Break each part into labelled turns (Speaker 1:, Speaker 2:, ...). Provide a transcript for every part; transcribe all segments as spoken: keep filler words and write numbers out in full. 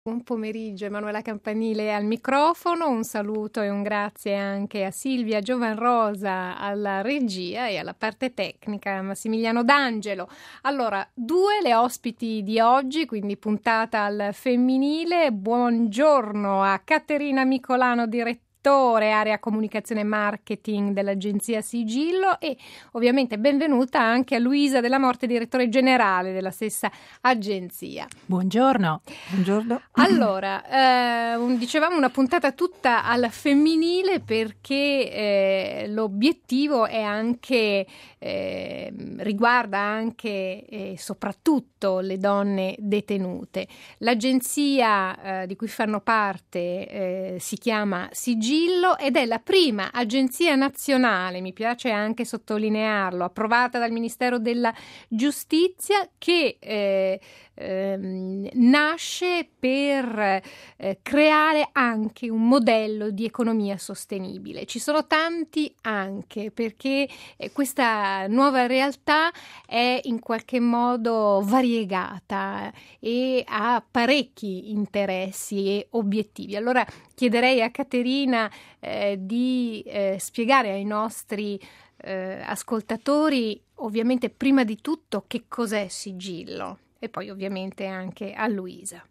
Speaker 1: Buon pomeriggio, Emanuela Campanile al microfono, un saluto e un grazie anche a Silvia Giovanrosa alla regia e alla parte tecnica, Massimiliano D'Angelo. Allora, due le ospiti di oggi, quindi puntata al femminile. Buongiorno a Caterina Micolano, direttrice area comunicazione e marketing dell'agenzia Sigillo, e ovviamente benvenuta anche a Luisa Della Morte, direttore generale della stessa agenzia.
Speaker 2: Buongiorno. Buongiorno.
Speaker 1: Allora, eh, un, dicevamo una puntata tutta al femminile perché eh, l'obiettivo è anche eh, riguarda anche e soprattutto le donne detenute. L'agenzia eh, di cui fanno parte eh, si chiama Sigillo ed è la prima agenzia nazionale, mi piace anche sottolinearlo, approvata dal Ministero della Giustizia, che eh, eh, nasce per eh, creare anche un modello di economia sostenibile. Ci sono tanti anche perché eh, questa nuova realtà è in qualche modo variegata e ha parecchi interessi e obiettivi. Allora chiederei a Caterina eh, di eh, spiegare ai nostri eh, ascoltatori, ovviamente prima di tutto, che cos'è Sigillo, e poi ovviamente anche a Luisa.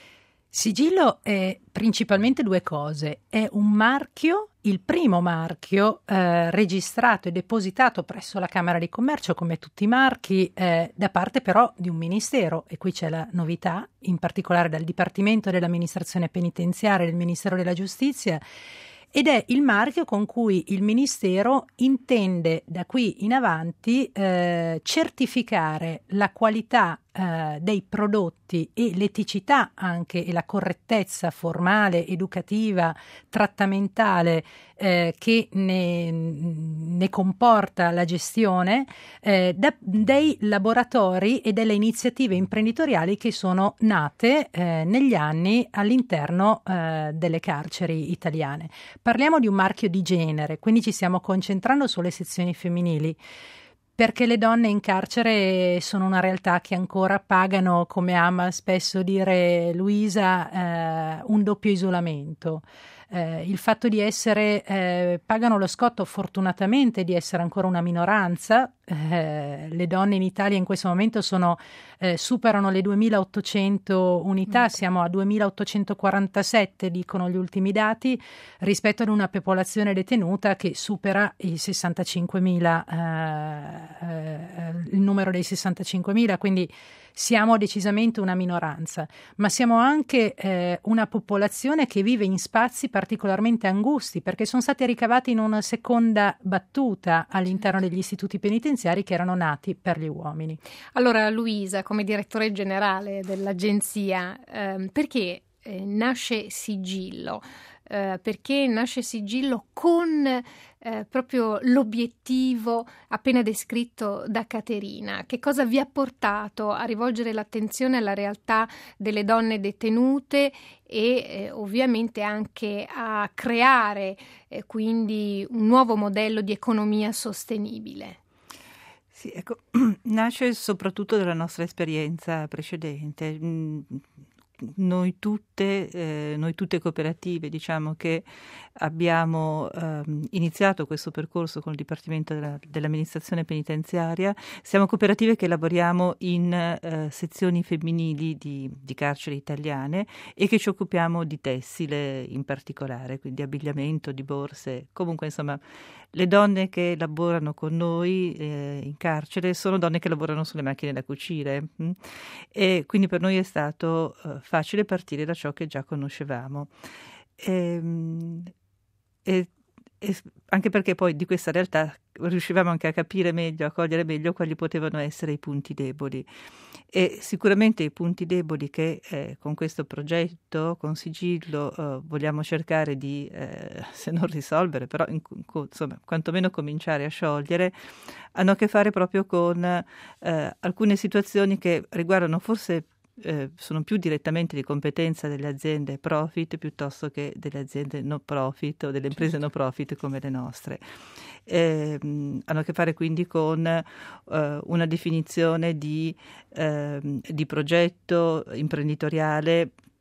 Speaker 2: Sigillo è principalmente due cose: è un marchio, il primo marchio eh, registrato e depositato presso la Camera di Commercio, come tutti i marchi, eh, da parte però di un ministero, e qui c'è la novità, in particolare dal Dipartimento dell'Amministrazione Penitenziaria del Ministero della Giustizia, ed è il marchio con cui il Ministero intende da qui in avanti eh, certificare la qualità eh, dei prodotti e l'eticità anche e la correttezza formale, educativa, trattamentale eh, che ne, ne comporta la gestione eh, da, dei laboratori e delle iniziative imprenditoriali che sono nate eh, negli anni all'interno eh, delle carceri italiane. Parliamo di un marchio di genere, quindi ci stiamo concentrando sulle sezioni femminili, perché le donne in carcere sono una realtà che ancora pagano, come ama spesso dire Luisa, eh, un doppio isolamento. Eh, il fatto di essere, eh, pagano lo scotto fortunatamente di essere ancora una minoranza. Eh, le donne in Italia in questo momento sono, eh, superano le duemilaottocento unità, siamo a duemilaottocentoquarantasette, dicono gli ultimi dati, rispetto ad una popolazione detenuta che supera i sessantacinquemila, eh, eh, il numero dei sessantacinquemila, quindi siamo decisamente una minoranza, ma siamo anche eh, una popolazione che vive in spazi particolarmente angusti, perché sono stati ricavati in una seconda battuta all'interno degli istituti penitenziari che erano nati per gli uomini.
Speaker 1: Allora Luisa, come direttore generale dell'agenzia, ehm, perché eh, nasce Sigillo? Eh, perché nasce Sigillo con eh, proprio l'obiettivo appena descritto da Caterina? Che cosa vi ha portato a rivolgere l'attenzione alla realtà delle donne detenute e eh, ovviamente anche a creare eh, quindi un nuovo modello di economia sostenibile?
Speaker 3: Sì, ecco, nasce soprattutto dalla nostra esperienza precedente. Noi tutte, eh, noi tutte cooperative, diciamo che abbiamo ehm, iniziato questo percorso con il Dipartimento della, dell'Amministrazione Penitenziaria. Siamo cooperative che lavoriamo in eh, sezioni femminili di, di carceri italiane e che ci occupiamo di tessile in particolare, quindi abbigliamento, di borse. Comunque, insomma, le donne che lavorano con noi eh, in carcere sono donne che lavorano sulle macchine da cucire, mh? E quindi per noi è stato eh, facile partire da ciò che già conoscevamo. E, e, e anche perché poi di questa realtà riuscivamo anche a capire meglio, a cogliere meglio quali potevano essere i punti deboli. E sicuramente i punti deboli che eh, con questo progetto, con Sigillo, eh, vogliamo cercare di, eh, se non risolvere, però in, insomma, quantomeno cominciare a sciogliere, hanno a che fare proprio con eh, alcune situazioni che riguardano forse Eh, sono più direttamente di competenza delle aziende profit piuttosto che delle aziende no profit o delle imprese no profit come le nostre. Eh, hanno a che fare quindi con eh, una definizione di, eh, di progetto imprenditoriale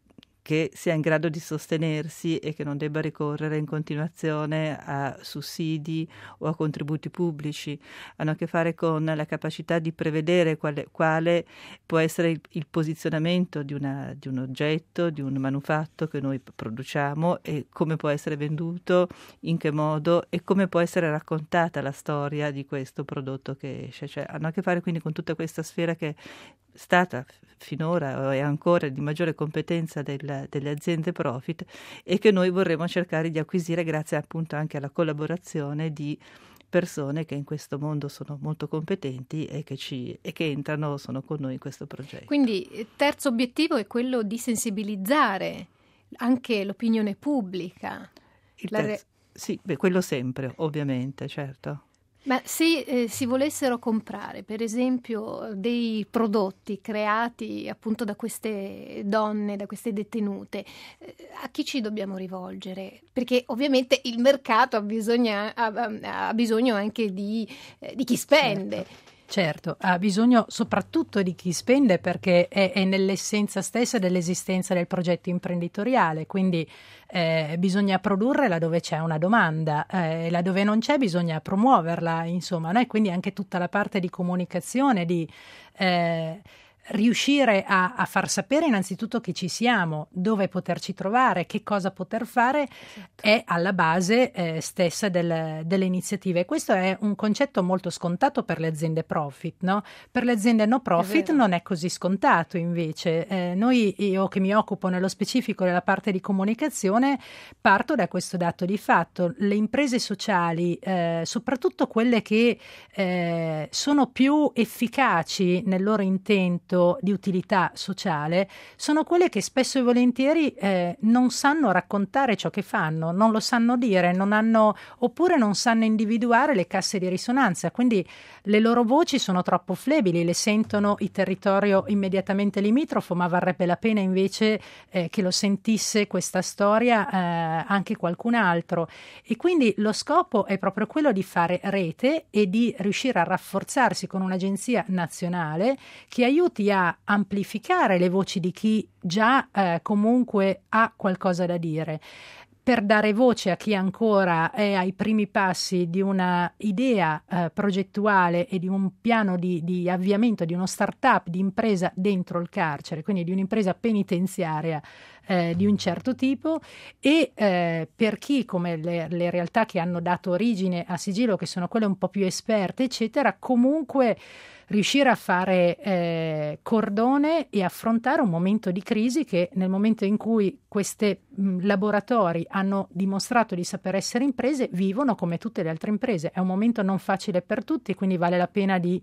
Speaker 3: che sia in grado di sostenersi e che non debba ricorrere in continuazione a sussidi o a contributi pubblici. Hanno a che fare con la capacità di prevedere quale, quale può essere il, il posizionamento di, una, di un oggetto, di un manufatto che noi produciamo e come può essere venduto, in che modo e come può essere raccontata la storia di questo prodotto che esce. Cioè, hanno a che fare quindi con tutta questa sfera che è stata finora e ancora di maggiore competenza del, delle aziende profit e che noi vorremmo cercare di acquisire grazie appunto anche alla collaborazione di persone che in questo mondo sono molto competenti e che, ci, e che entrano, sono con noi in questo progetto.
Speaker 1: Quindi il terzo obiettivo è quello di sensibilizzare anche l'opinione pubblica.
Speaker 3: Il
Speaker 1: La
Speaker 3: terzo, re... Sì, beh, quello sempre, ovviamente, certo.
Speaker 1: Ma se eh, si volessero comprare, per esempio, dei prodotti creati appunto da queste donne, da queste detenute, eh, a chi ci dobbiamo rivolgere? Perché ovviamente il mercato ha bisogno, ha, ha bisogno anche di, eh, di chi spende.
Speaker 2: Certo. Certo, ha bisogno soprattutto di chi spende perché è, è nell'essenza stessa dell'esistenza del progetto imprenditoriale, quindi eh, bisogna produrre laddove c'è una domanda, eh, laddove non c'è bisogna promuoverla, insomma, no? E quindi anche tutta la parte di comunicazione, di eh, riuscire a, a far sapere innanzitutto che ci siamo, dove poterci trovare, che cosa poter fare, esatto, è alla base eh, stessa del, delle iniziative. Questo è un concetto molto scontato per le aziende profit, no? Per le aziende no profit non è così scontato invece. Eh, noi, io che mi occupo nello specifico della parte di comunicazione, parto da questo dato di fatto. Le imprese sociali, eh, soprattutto quelle che eh, sono più efficaci nel loro intento di utilità sociale, sono quelle che spesso e volentieri eh, non sanno raccontare ciò che fanno, non lo sanno dire, non hanno, oppure non sanno individuare le casse di risonanza, quindi le loro voci sono troppo flebili, le sentono il territorio immediatamente limitrofo, ma varrebbe la pena invece eh, che lo sentisse questa storia eh, anche qualcun altro. E quindi lo scopo è proprio quello di fare rete e di riuscire a rafforzarsi con un'agenzia nazionale che aiuti a amplificare le voci di chi già eh, comunque ha qualcosa da dire, per dare voce a chi ancora è ai primi passi di una idea eh, progettuale e di un piano di, di avviamento di uno start-up di impresa dentro il carcere, quindi di un'impresa penitenziaria eh, di un certo tipo, e eh, per chi, come le, le realtà che hanno dato origine a Sigillo, che sono quelle un po' più esperte, eccetera, comunque riuscire a fare eh, cordone e affrontare un momento di crisi che, nel momento in cui questi laboratori hanno dimostrato di saper essere imprese, vivono come tutte le altre imprese. È un momento non facile per tutti, quindi vale la pena di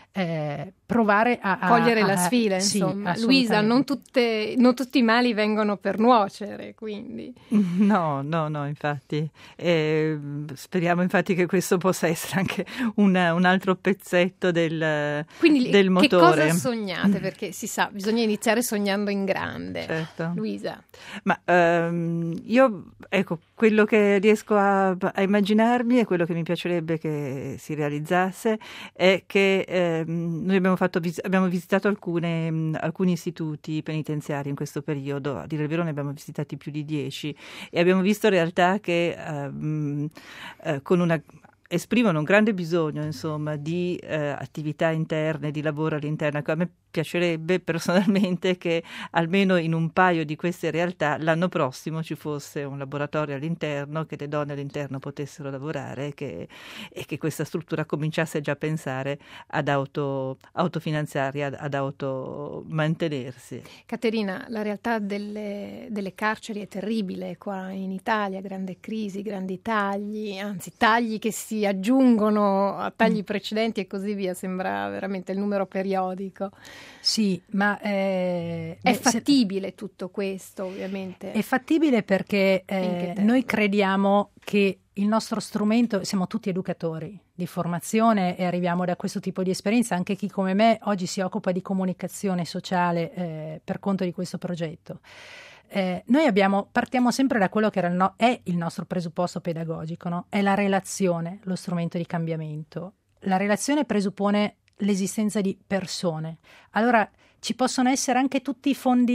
Speaker 2: eh, provare a, a
Speaker 1: cogliere
Speaker 2: a,
Speaker 1: la sfida,
Speaker 2: sì,
Speaker 1: insomma. Luisa, non, tutte, non tutti i mali vengono per nuocere, quindi.
Speaker 3: No, no, no, infatti. Eh, speriamo infatti che questo possa essere anche una, un altro pezzetto del,
Speaker 1: quindi,
Speaker 3: del motore.
Speaker 1: Che cosa sognate? Perché si sa, bisogna iniziare sognando in grande.
Speaker 3: Certo.
Speaker 1: Luisa.
Speaker 3: Ma ehm, io, ecco, quello che riesco a, a immaginarmi e quello che mi piacerebbe che si realizzasse è che ehm, noi abbiamo, fatto, abbiamo visitato alcune, mh, alcuni istituti penitenziari in questo periodo, a dire il vero ne abbiamo visitati più di dieci e abbiamo visto realtà che ehm, eh, con una esprimono un grande bisogno, insomma, di eh, attività interne, di lavoro all'interno. A me piacerebbe personalmente che almeno in un paio di queste realtà l'anno prossimo ci fosse un laboratorio all'interno, che le donne all'interno potessero lavorare e che, e che questa struttura cominciasse già a pensare ad auto, autofinanziarsi, ad, ad automantenersi.
Speaker 1: Caterina, la realtà delle, delle carceri è terribile qua in Italia, grande crisi, grandi tagli, anzi tagli che si aggiungono a tagli precedenti e così via, sembra veramente il numero periodico.
Speaker 2: Sì, ma eh,
Speaker 1: è
Speaker 2: beh,
Speaker 1: fattibile se, tutto questo, ovviamente.
Speaker 2: È fattibile perché eh, noi crediamo che il nostro strumento, siamo tutti educatori di formazione e arriviamo da questo tipo di esperienza, anche chi come me oggi si occupa di comunicazione sociale eh, per conto di questo progetto. Eh, noi abbiamo, partiamo sempre da quello che era il no, è il nostro presupposto pedagogico, no? È la relazione, lo strumento di cambiamento. La relazione presuppone l'esistenza di persone. Allora ci possono essere anche tutti i fondi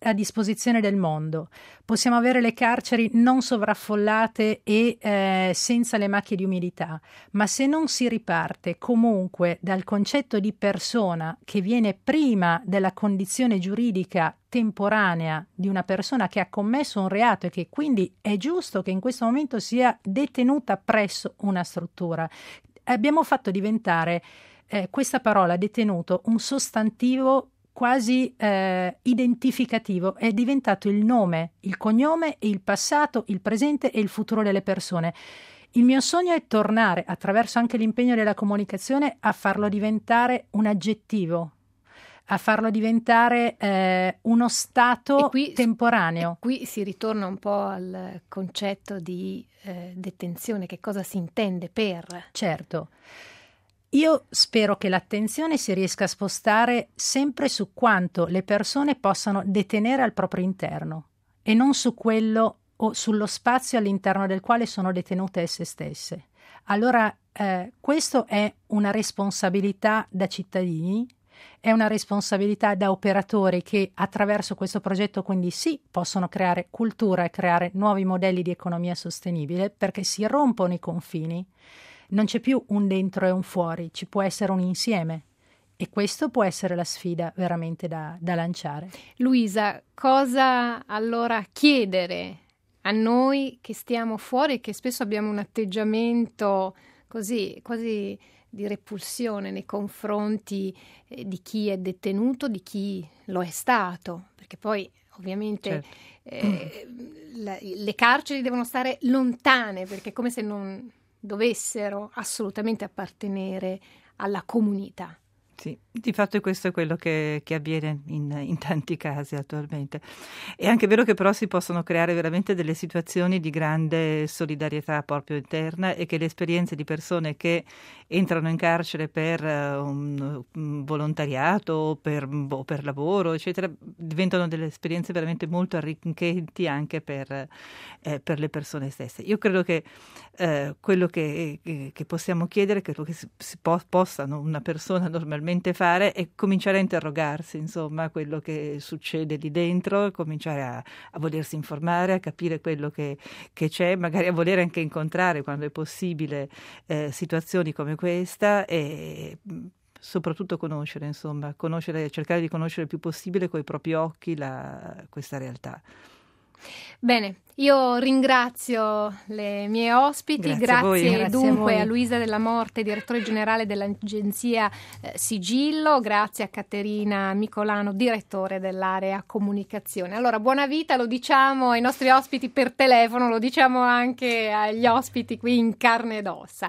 Speaker 2: a disposizione del mondo, possiamo avere le carceri non sovraffollate e eh, senza le macchie di umidità, ma se non si riparte comunque dal concetto di persona che viene prima della condizione giuridica temporanea di una persona che ha commesso un reato e che quindi è giusto che in questo momento sia detenuta presso una struttura, abbiamo fatto diventare eh, questa parola detenuto un sostantivo quasi eh, identificativo, è diventato il nome, il cognome e il passato, il presente e il futuro delle persone. Il mio sogno è tornare, attraverso anche l'impegno della comunicazione, a farlo diventare un aggettivo, a farlo diventare eh, uno stato
Speaker 1: qui,
Speaker 2: temporaneo.
Speaker 1: Qui si ritorna un po' al concetto di eh, detenzione, che cosa si intende per?
Speaker 2: Certo. Io spero che l'attenzione si riesca a spostare sempre su quanto le persone possano detenere al proprio interno e non su quello o sullo spazio all'interno del quale sono detenute esse stesse. Allora, eh, questo è una responsabilità da cittadini, è una responsabilità da operatori che attraverso questo progetto quindi sì possono creare cultura e creare nuovi modelli di economia sostenibile, perché si rompono i confini. Non c'è più un dentro e un fuori, ci può essere un insieme e questo può essere la sfida veramente da, da lanciare.
Speaker 1: Luisa, cosa allora chiedere a noi che stiamo fuori e che spesso abbiamo un atteggiamento così quasi di repulsione nei confronti eh, di chi è detenuto, di chi lo è stato, perché poi ovviamente certo. eh, la, le carceri devono stare lontane, perché è come se non dovessero assolutamente appartenere alla comunità.
Speaker 3: Sì, di fatto questo è quello che, che avviene in, in tanti casi attualmente. È anche vero che però si possono creare veramente delle situazioni di grande solidarietà proprio interna e che le esperienze di persone che entrano in carcere per uh, un, un volontariato o per, o per lavoro, eccetera, diventano delle esperienze veramente molto arricchenti anche per, eh, per le persone stesse. Io credo che eh, quello che, che, che possiamo chiedere, quello che si, si po- possano una persona normalmente fare è cominciare a interrogarsi, insomma, quello che succede lì dentro, cominciare a, a volersi informare, a capire quello che, che c'è, magari a voler anche incontrare, quando è possibile, eh, situazioni come questa e soprattutto conoscere, insomma, conoscere, cercare di conoscere il più possibile coi propri occhi la, questa realtà.
Speaker 1: Bene, io ringrazio le mie ospiti,
Speaker 3: grazie,
Speaker 1: grazie,
Speaker 3: a
Speaker 2: grazie
Speaker 1: dunque
Speaker 2: a,
Speaker 1: a Luisa Della Morte, direttore generale dell'agenzia eh, Sigillo, grazie a Caterina Micolano, direttore dell'area comunicazione. Allora, buona vita, lo diciamo ai nostri ospiti per telefono, lo diciamo anche agli ospiti qui in carne ed ossa.